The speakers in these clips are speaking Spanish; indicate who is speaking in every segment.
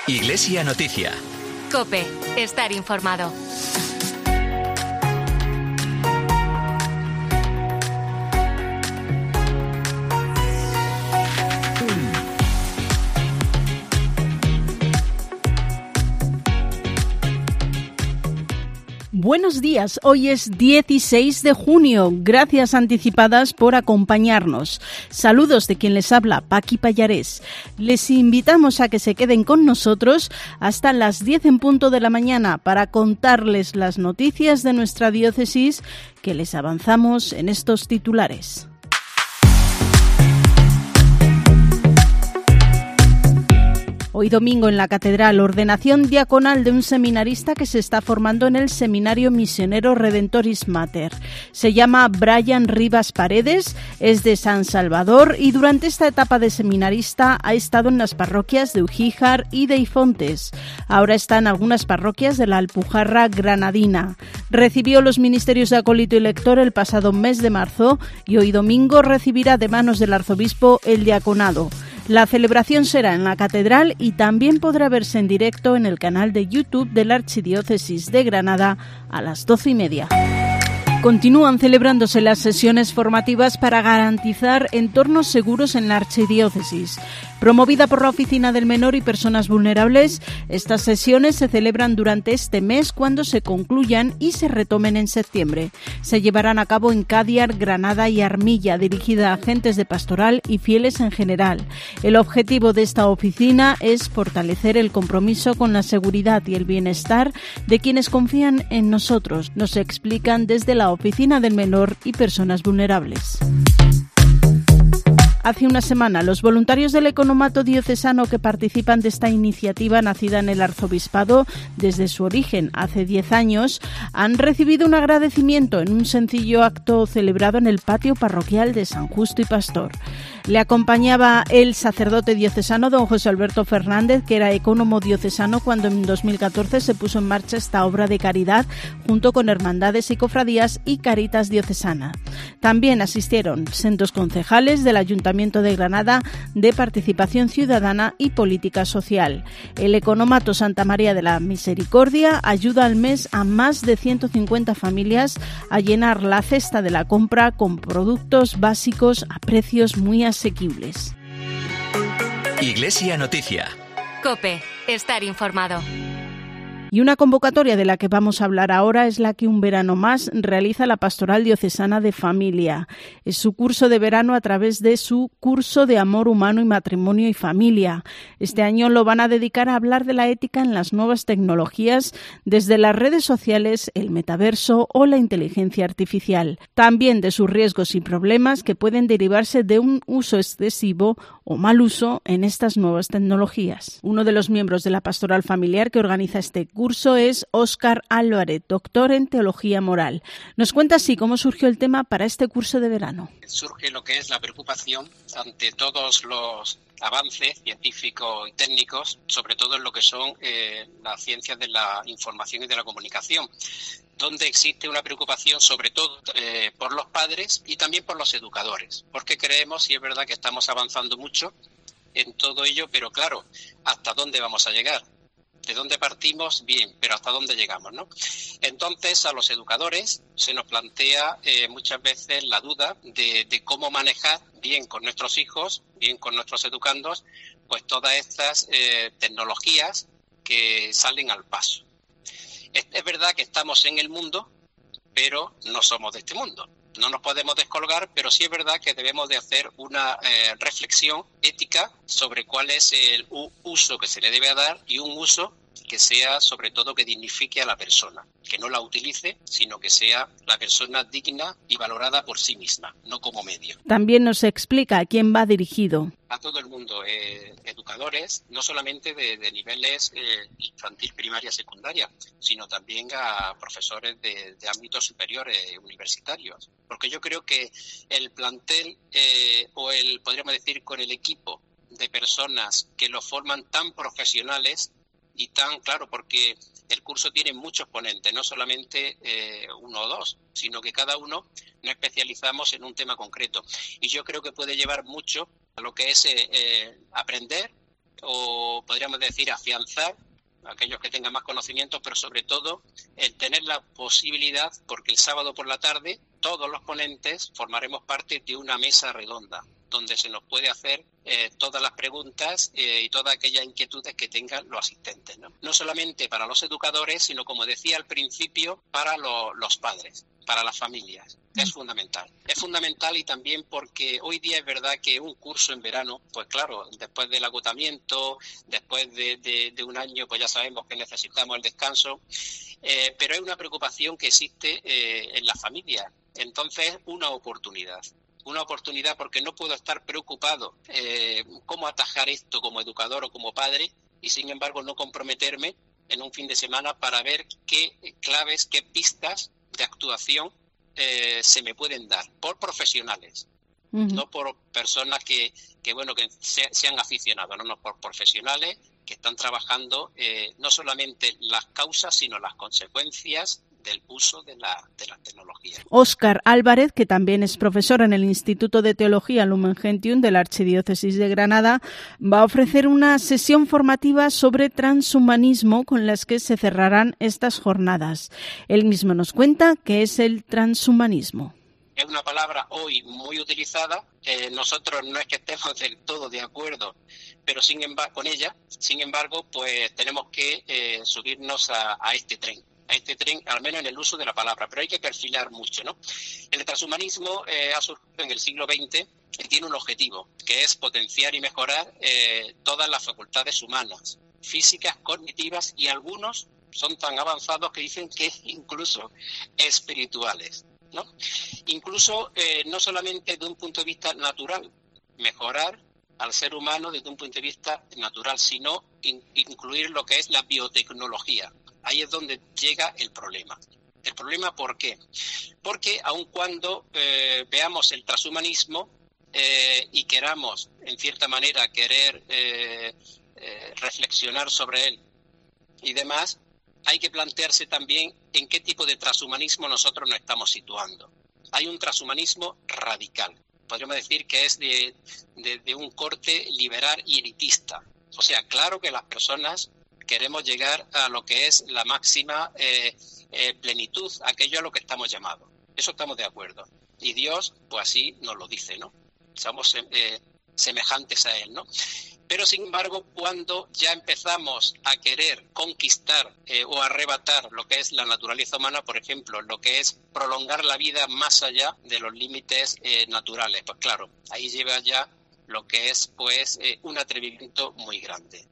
Speaker 1: Iglesia Noticia.
Speaker 2: COPE. Estar informado.
Speaker 3: Buenos días, hoy es 16 de junio. Gracias anticipadas por acompañarnos. Saludos de quien les habla, Paqui Pallarés. Les invitamos a que se queden con nosotros hasta las 10 en punto de la mañana para contarles las noticias de nuestra diócesis que les avanzamos en estos titulares. Hoy domingo en la Catedral, ordenación diaconal de un seminarista que se está formando en el Seminario Misionero Redentoris Mater. Se llama Brian Rivas Paredes, es de San Salvador y durante esta etapa de seminarista ha estado en las parroquias de Ugíjar y de Ifontes. Ahora está en algunas parroquias de la Alpujarra granadina. Recibió los ministerios de acólito y lector el pasado mes de marzo y hoy domingo recibirá de manos del arzobispo el diaconado. La celebración será en la Catedral y también podrá verse en directo en el canal de YouTube de la Archidiócesis de Granada a las 12:30. Continúan celebrándose las sesiones formativas para garantizar entornos seguros en la Archidiócesis. Promovida por la Oficina del Menor y Personas Vulnerables, estas sesiones se celebran durante este mes cuando se concluyan y se retomen en septiembre. Se llevarán a cabo en Cádiz, Granada y Armilla, dirigida a agentes de pastoral y fieles en general. El objetivo de esta oficina es fortalecer el compromiso con la seguridad y el bienestar de quienes confían en nosotros, nos explican desde la Oficina del Menor y Personas Vulnerables. Hace una semana, los voluntarios del Economato Diocesano que participan de esta iniciativa nacida en el Arzobispado desde su origen hace 10 años, han recibido un agradecimiento en un sencillo acto celebrado en el patio parroquial de San Justo y Pastor. Le acompañaba el sacerdote diocesano don José Alberto Fernández, que era ecónomo diocesano cuando en 2014 se puso en marcha esta obra de caridad junto con hermandades y cofradías y Caritas Diocesana. También asistieron sendos concejales del Ayuntamiento de Granada de Participación Ciudadana y Política Social. El Economato Santa María de la Misericordia ayuda al mes a más de 150 familias a llenar la cesta de la compra con productos básicos a precios muy asequibles.
Speaker 1: Iglesia Noticia.
Speaker 2: COPE. Estar informado.
Speaker 3: Y una convocatoria de la que vamos a hablar ahora es la que un verano más realiza la Pastoral Diocesana de Familia. Es su curso de verano a través de su curso de Amor Humano y Matrimonio y Familia. Este año lo van a dedicar a hablar de la ética en las nuevas tecnologías, desde las redes sociales, el metaverso o la inteligencia artificial. También de sus riesgos y problemas que pueden derivarse de un uso excesivo o mal uso en estas nuevas tecnologías. Uno de los miembros de la Pastoral Familiar que organiza este curso es Óscar Álvarez, doctor en Teología Moral. Nos cuenta así cómo surgió el tema para este curso de verano.
Speaker 4: Surge lo que es la preocupación ante todos los avances científicos y técnicos, sobre todo en lo que son las ciencias de la información y de la comunicación, donde existe una preocupación sobre todo por los padres y también por los educadores, porque creemos, y es verdad que estamos avanzando mucho en todo ello, pero claro, ¿hasta dónde vamos a llegar? ¿De dónde partimos? Bien, pero ¿hasta dónde llegamos, no? Entonces, a los educadores se nos plantea muchas veces la duda de cómo manejar bien con nuestros hijos, bien con nuestros educandos, pues todas estas tecnologías que salen al paso. Es verdad que estamos en el mundo, pero no somos de este mundo. No nos podemos descolgar, pero sí es verdad que debemos de hacer una reflexión ética sobre cuál es el uso que se le debe dar y un uso que sea, sobre todo, que dignifique a la persona, que no la utilice, sino que sea la persona digna y valorada por sí misma, no como medio.
Speaker 3: También nos explica a quién va dirigido.
Speaker 4: A todo el mundo, educadores, no solamente de niveles infantil, primaria, secundaria, sino también a profesores de ámbitos superiores, universitarios. Porque yo creo que el plantel, podríamos decir, con el equipo de personas que lo forman tan profesionales y tan claro, porque el curso tiene muchos ponentes, no solamente uno o dos, sino que cada uno nos especializamos en un tema concreto. Y yo creo que puede llevar mucho a lo que es aprender, o podríamos decir afianzar aquellos que tengan más conocimientos, pero sobre todo el tener la posibilidad, porque el sábado por la tarde todos los ponentes formaremos parte de una mesa redonda donde se nos puede hacer todas las preguntas y todas aquellas inquietudes que tengan los asistentes, ¿no? No solamente para los educadores, sino, como decía al principio, para los padres, para las familias. Es fundamental. Es fundamental, y también porque hoy día es verdad que un curso en verano, pues claro, después del agotamiento, después de un año, pues ya sabemos que necesitamos el descanso, pero hay una preocupación que existe en las familias. Entonces, una oportunidad porque no puedo estar preocupado cómo atajar esto como educador o como padre, y sin embargo no comprometerme en un fin de semana para ver qué claves, qué pistas de actuación se me pueden dar por profesionales, no por personas que sean aficionados, no por profesionales que están trabajando no solamente las causas, sino las consecuencias del uso de la tecnología.
Speaker 3: Óscar Álvarez, que también es profesor en el Instituto de Teología Lumen Gentium de la Archidiócesis de Granada, va a ofrecer una sesión formativa sobre transhumanismo con las que se cerrarán estas jornadas. Él mismo nos cuenta qué es el transhumanismo.
Speaker 4: Es una palabra hoy muy utilizada. Nosotros no es que estemos del todo de acuerdo, pero con ella, sin embargo, pues tenemos que subirnos a este tren, al menos en el uso de la palabra, pero hay que perfilar mucho, ¿no? El transhumanismo ha surgido en el siglo XX y tiene un objetivo, que es potenciar y mejorar todas las facultades humanas, físicas, cognitivas, y algunos son tan avanzados que dicen que incluso espirituales, ¿no? Incluso no solamente desde un punto de vista natural, mejorar al ser humano desde un punto de vista natural, sino incluir lo que es la biotecnología. Ahí es donde llega el problema. ¿El problema por qué? Porque aun cuando veamos el transhumanismo y queramos, en cierta manera, querer reflexionar sobre él y demás, hay que plantearse también en qué tipo de transhumanismo nosotros nos estamos situando. Hay un transhumanismo radical. Podríamos decir que es de un corte liberal y elitista. O sea, claro que las personas queremos llegar a lo que es la máxima plenitud, aquello a lo que estamos llamados. Eso estamos de acuerdo. Y Dios, pues así nos lo dice, ¿no? Somos semejantes a Él, ¿no? Pero, sin embargo, cuando ya empezamos a querer conquistar o arrebatar lo que es la naturaleza humana, por ejemplo, lo que es prolongar la vida más allá de los límites naturales, pues claro, ahí lleva ya lo que es pues un atrevimiento muy grande.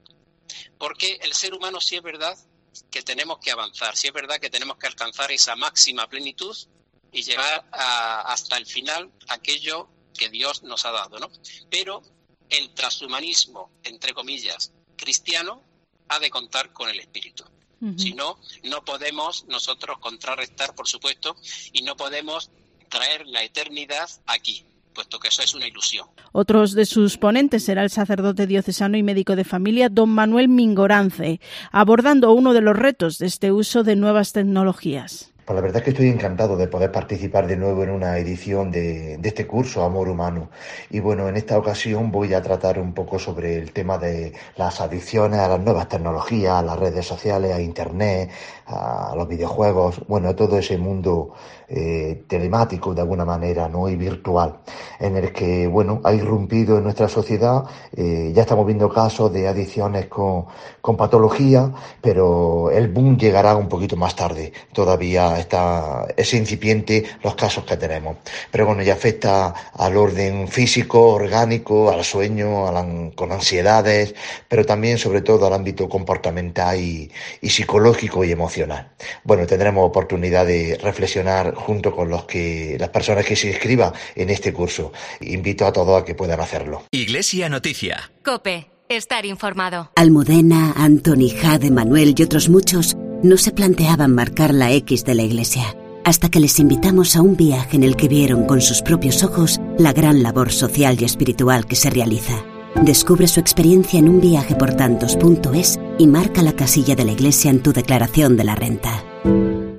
Speaker 4: Porque el ser humano sí es verdad que tenemos que avanzar, sí es verdad que tenemos que alcanzar esa máxima plenitud y llegar hasta el final aquello que Dios nos ha dado, ¿no? Pero el transhumanismo, entre comillas, cristiano, ha de contar con el espíritu. Si no, no podemos nosotros contrarrestar, por supuesto, y no podemos traer la eternidad aquí, puesto que eso es una ilusión.
Speaker 3: Otros de sus ponentes será el sacerdote diocesano y médico de familia don Manuel Mingorance, abordando uno de los retos de este uso de nuevas tecnologías.
Speaker 5: Pues la verdad es que estoy encantado de poder participar de nuevo en una edición de este curso Amor Humano. Y bueno, en esta ocasión voy a tratar un poco sobre el tema de las adicciones a las nuevas tecnologías, a las redes sociales, a Internet, a los videojuegos, bueno, a todo ese mundo telemático de alguna manera, ¿no? Y virtual, en el que, bueno, ha irrumpido en nuestra sociedad. Ya estamos viendo casos de adicciones con patología, pero el boom llegará un poquito más tarde. Todavía es incipiente los casos que tenemos, pero bueno, ya afecta al orden físico, orgánico, al sueño, con ansiedades, pero también sobre todo al ámbito comportamental y psicológico y emocional. Bueno, tendremos oportunidad de reflexionar junto con las personas que se inscriban en este curso. Invito a todos a que puedan hacerlo.
Speaker 1: Iglesia Noticia.
Speaker 2: COPE. Estar informado.
Speaker 6: Almudena, Antoni, Jade, Manuel y otros muchos no se planteaban marcar la X de la Iglesia, hasta que les invitamos a un viaje en el que vieron con sus propios ojos la gran labor social y espiritual que se realiza. Descubre su experiencia en unviajeportantos.es y marca la casilla de la Iglesia en tu declaración de la renta.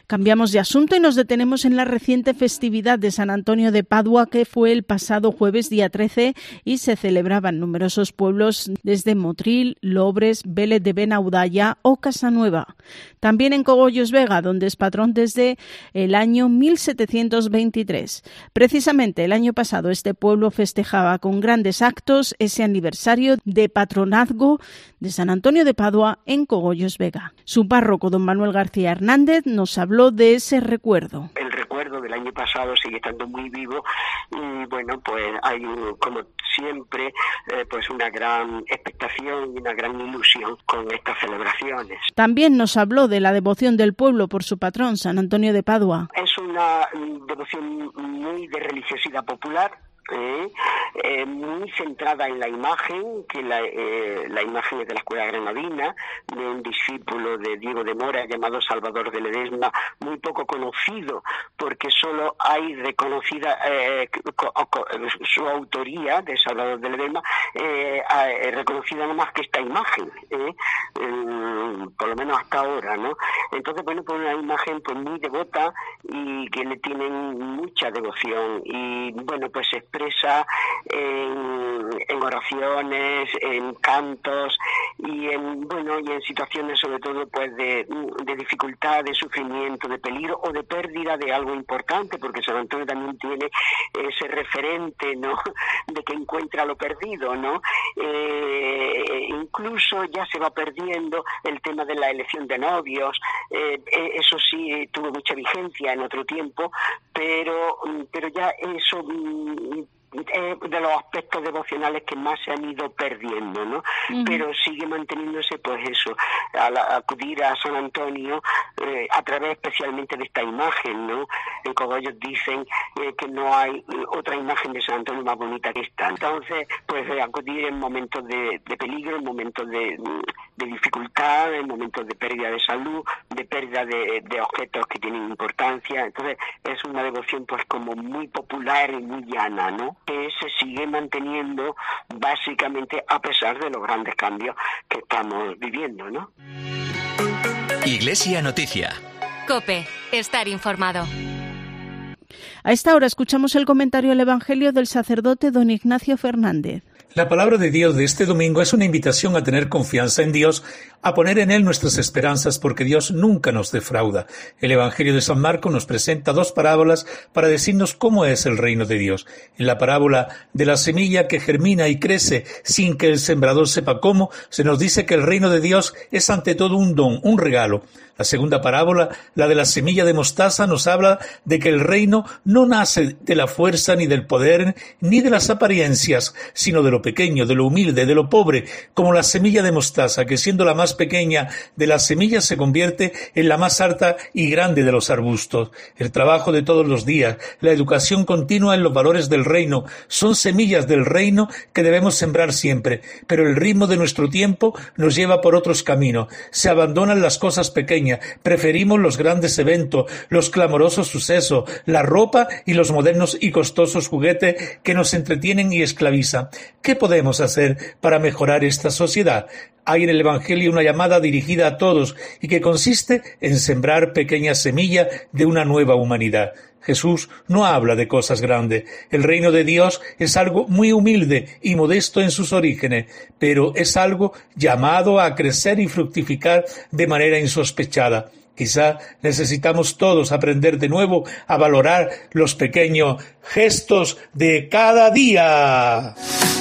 Speaker 3: Cambiamos de asunto y nos detenemos en la reciente festividad de San Antonio de Padua, que fue el pasado jueves día 13 y se celebraba en numerosos pueblos desde Motril, Lobres, Vélez de Benaudalla o Casanueva. También en Cogollos Vega, donde es patrón desde el año 1723. Precisamente el año pasado este pueblo festejaba con grandes actos ese aniversario de patronazgo de San Antonio de Padua en Cogollos Vega. Su párroco, don Manuel García Hernández, nos habló de ese recuerdo.
Speaker 7: El recuerdo del año pasado sigue estando muy vivo y bueno, pues hay como siempre pues una gran expectación y una gran ilusión con estas celebraciones.
Speaker 3: También nos habló de la devoción del pueblo por su patrón, San Antonio de Padua.
Speaker 7: Es una devoción muy de religiosidad popular. Muy centrada en la imagen, que la imagen es de la escuela granadina, de un discípulo de Diego de Mora llamado Salvador de Ledesma, muy poco conocido porque solo hay reconocida su autoría de Salvador de Ledesma, reconocida nada más que esta imagen, por lo menos hasta ahora, ¿no? Entonces, bueno, pues una imagen pues muy devota y que le tienen mucha devoción y bueno, pues se expresa en oraciones, en cantos y en situaciones sobre todo pues de dificultad, de sufrimiento, de peligro o de pérdida de algo importante, porque San Antonio también tiene ese referente, ¿no?, de que encuentra lo perdido, ¿no? Incluso ya se va perdiendo el tema de la elección de novios, eso sí tuvo mucha vigencia en otro tiempo, pero ya eso de los aspectos devocionales que más se han ido perdiendo, ¿no? Uh-huh. Pero sigue manteniéndose pues eso, al acudir a San Antonio a través especialmente de esta imagen, ¿no? En Cogollos dicen que no hay otra imagen de San Antonio más bonita que esta. Entonces, pues acudir en momentos de peligro, en momentos de dificultad, en momentos de pérdida de salud, de pérdida de objetos que tienen importancia. Entonces, es una devoción pues como muy popular y muy llana, ¿no?, que se sigue manteniendo básicamente a pesar de los grandes cambios que estamos viviendo, ¿no?
Speaker 1: Iglesia Noticia.
Speaker 2: COPE. Estar informado.
Speaker 3: A esta hora escuchamos el comentario al Evangelio del sacerdote don Ignacio Fernández.
Speaker 8: La palabra de Dios de este domingo es una invitación a tener confianza en Dios, a poner en Él nuestras esperanzas, porque Dios nunca nos defrauda. El Evangelio de San Marcos nos presenta dos parábolas para decirnos cómo es el reino de Dios. En la parábola de la semilla que germina y crece sin que el sembrador sepa cómo, se nos dice que el reino de Dios es ante todo un don, un regalo. La segunda parábola, la de la semilla de mostaza, nos habla de que el reino no nace de la fuerza ni del poder ni de las apariencias, sino de lo pequeño, de lo humilde, de lo pobre, como la semilla de mostaza, que siendo la más pequeña de las semillas se convierte en la más alta y grande de los arbustos. El trabajo de todos los días, la educación continua en los valores del reino, son semillas del reino que debemos sembrar siempre, pero el ritmo de nuestro tiempo nos lleva por otros caminos. Se abandonan las cosas pequeñas, preferimos los grandes eventos, los clamorosos sucesos, la ropa y los modernos y costosos juguetes que nos entretienen y esclavizan. ¿Qué podemos hacer para mejorar esta sociedad? Hay en el Evangelio una llamada dirigida a todos y que consiste en sembrar pequeñas semillas de una nueva humanidad. Jesús no habla de cosas grandes. El reino de Dios es algo muy humilde y modesto en sus orígenes, pero es algo llamado a crecer y fructificar de manera insospechada. Quizá necesitamos todos aprender de nuevo a valorar los pequeños gestos de cada día.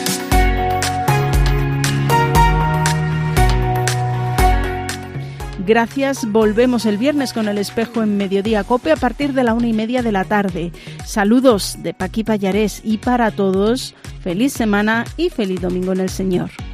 Speaker 3: Gracias, volvemos el viernes con El Espejo en Mediodía COPE a partir de la 1:30 de la tarde. Saludos de Paqui Pallarés y para todos, feliz semana y feliz domingo en el Señor.